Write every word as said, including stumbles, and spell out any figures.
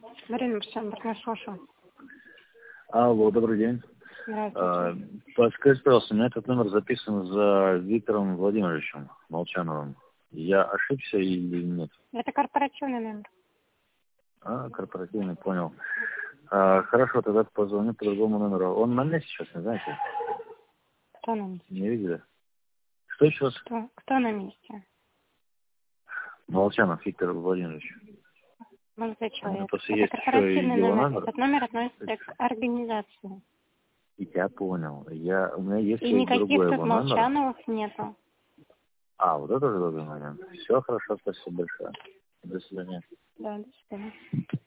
Марина Марсианова, я слушаю. Алло, добрый день. А, подскажите, пожалуйста, у меня этот номер записан за Виктором Владимировичем Молчановым. Я ошибся или нет? Это корпоративный номер. А, корпоративный, понял. А, хорошо, тогда позвоню по другому номеру. Он на месте сейчас, не знаете? Кто на месте? Не видели? Что еще раз? Кто, кто на месте? Молчанов Виктор Владимирович. Молодой У меня человек. просто Это есть еще корпоративный и его номер. номер. Этот номер относится к организации. Я понял. Я, у меня есть И и никаких другой тут его номер. Молчановых нету. А, вот это уже другой момент. Все хорошо, спасибо большое. До свидания. Да, до свидания.